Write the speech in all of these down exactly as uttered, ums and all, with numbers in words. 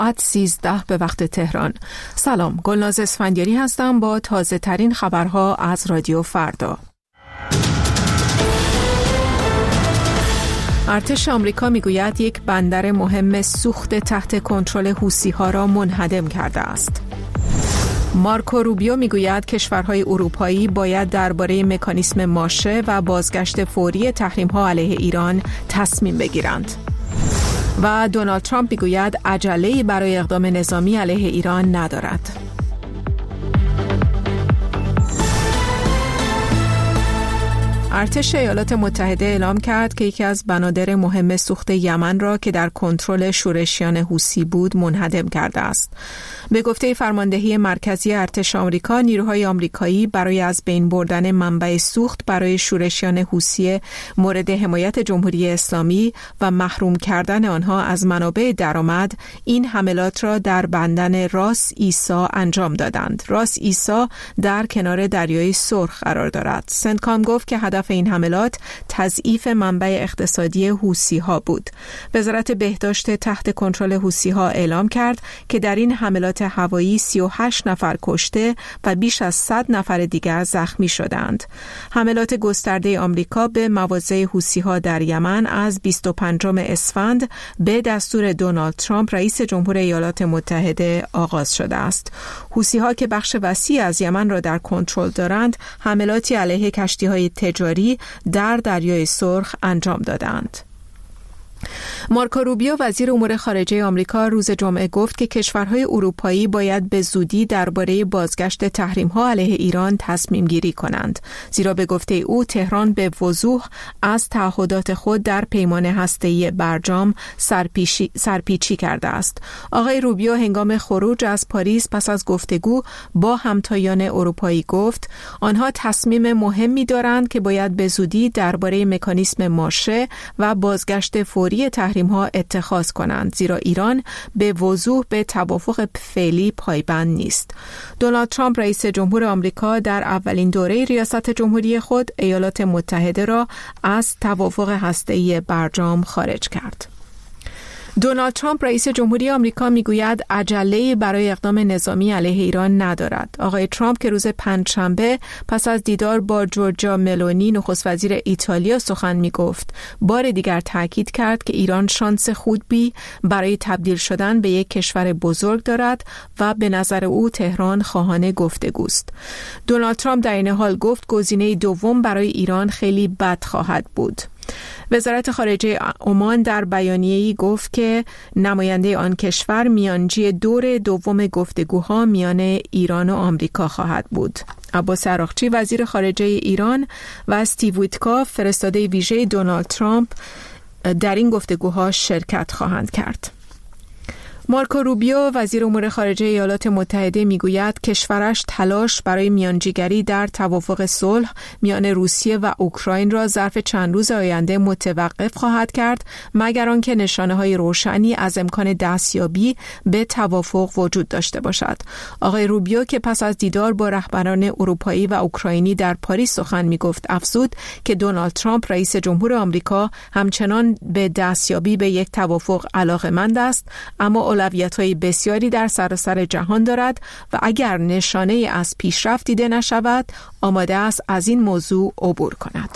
ساعت سیزده به وقت تهران. سلام، گلناز اسفندیاری هستم با تازه ترین خبرها از رادیو فردا. ارتش آمریکا میگوید یک بندر مهم سوخت تحت کنترل حوثی‌ها را منهدم کرده است. مارکو روبیو میگوید کشورهای اروپایی باید درباره مکانیسم ماشه و بازگشت فوری تحریم‌ها علیه ایران تصمیم بگیرند. و دونالد ترامپ میگوید عجله‌ای برای اقدام نظامی علیه ایران ندارد. ارتش ایالات متحده اعلام کرد که یکی از بنادر مهم سوخت یمن را که در کنترل شورشیان حوثی بود منهدم کرده است. به گفته فرماندهی مرکزی ارتش آمریکا، نیروهای آمریکایی برای از بین بردن منبع سوخت برای شورشیان حوثی مورد حمایت جمهوری اسلامی و محروم کردن آنها از منابع درآمد این حملات را در بندر راس عیسی انجام دادند. راس عیسی در کنار دریای سرخ قرار دارد. سنتکام گفت که هدف این حملات تضعیف منبع اقتصادی حوثی‌ها بود. وزارت بهداشت تحت کنترل حوثی‌ها اعلام کرد که در این حملات هوایی سی و هشت نفر کشته و بیش از صد نفر دیگر زخمی شدند. حملات گسترده آمریکا به مواضع حوثی‌ها در یمن از بیست و پنجم اسفند به دستور دونالد ترامپ رئیس جمهور ایالات متحده آغاز شده است. حوثی‌ها که بخش وسیع از یمن را در کنترل دارند، حملاتی علیه کشتی‌های تجاری در دریای سرخ انجام دادند. مارکو روبیو وزیر امور خارجه آمریکا روز جمعه گفت که کشورهای اروپایی باید به زودی درباره بازگشت تحریم‌ها علیه ایران تصمیم گیری کنند، زیرا به گفته او تهران به وضوح از تعهدات خود در پیمان هسته‌ای برجام سرپیچی, سرپیچی کرده است. آقای روبیو هنگام خروج از پاریس پس از گفتگو با همتایان اروپایی گفت آنها تصمیم مهمی دارند که باید به زودی درباره مکانیسم ماشه و بازگشت فوری تحریم‌ها اتخاذ کنند، زیرا ایران به وضوح به توافق فعلی پایبند نیست. دونالد ترامپ رئیس جمهور آمریکا در اولین دوره ریاست جمهوری خود ایالات متحده را از توافق هسته‌ای برجام خارج کرد. دونالد ترامپ رئیس جمهوری آمریکا میگوید عجله‌ای برای اقدام نظامی علیه ایران ندارد. آقای ترامپ که روز پنجشنبه پس از دیدار با جورجیا ملونی نخست وزیر ایتالیا سخن میگفت، بار دیگر تاکید کرد که ایران شانس خوبی برای تبدیل شدن به یک کشور بزرگ دارد و به نظر او تهران خواهان گفتگوست. دونالد ترامپ در این حال گفت گزینه دوم برای ایران خیلی بد خواهد بود. وزارت خارجه عمان در بیانیه‌ای گفت که نماینده آن کشور میانجی دور دوم گفتگوها میان ایران و آمریکا خواهد بود. عباس عراقچی وزیر خارجه ایران و استیو ویتکاف فرستاده ویژه دونالد ترامپ در این گفتگوها شرکت خواهند کرد. مارکو روبیو وزیر امور خارجه ایالات متحده میگوید کشورش تلاش برای میانجیگری در توافق صلح میان روسیه و اوکراین را ظرف چند روز آینده متوقف خواهد کرد مگر آنکه نشانه‌های روشنی از امکان دستیابی به توافق وجود داشته باشد. آقای روبیو که پس از دیدار با رهبران اروپایی و اوکراینی در پاریس سخن میگفت افزود که دونالد ترامپ رئیس جمهور آمریکا همچنان به دستیابی به یک توافق علاقه‌مند است، اما اولویت‌های بسیاری در سراسر جهان دارد و اگر نشانه از پیشرفت دیده نشود آماده است از این موضوع عبور کند.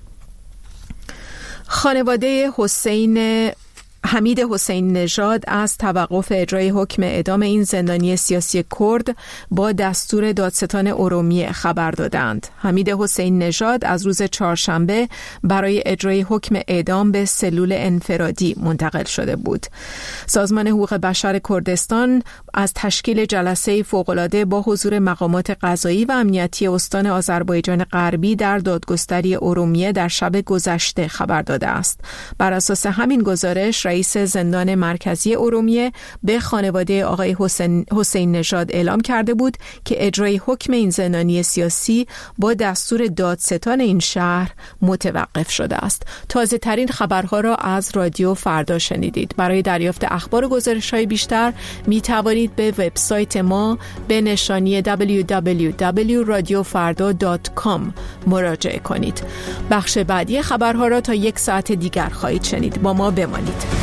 خانواده حسین حمید حسین نژاد از توقف اجرای حکم اعدام این زندانی سیاسی کرد با دستور دادستان ارومیه خبر دادند. حمید حسین نژاد از روز چهارشنبه برای اجرای حکم اعدام به سلول انفرادی منتقل شده بود. سازمان حقوق بشر کردستان از تشکیل جلسه فوق‌العاده با حضور مقامات قضایی و امنیتی استان آذربایجان غربی در دادگستری ارومیه در شب گذشته خبر داده است. بر اساس همین گزارش رئیس زندان مرکزی ارومیه به خانواده آقای حسین, حسین نژاد اعلام کرده بود که اجرای حکم این زندانی سیاسی با دستور دادستان این شهر متوقف شده است. تازه ترین خبرها را از رادیو فردا شنیدید. برای دریافت اخبار و گزارش‌های بیشتر می توانید به وبسایت ما به نشانی دبلیو دبلیو دبلیو دات رادیو فردا دات کام مراجعه کنید. بخش بعدی خبرها را تا یک ساعت دیگر خواهید شنید. با ما بمانید.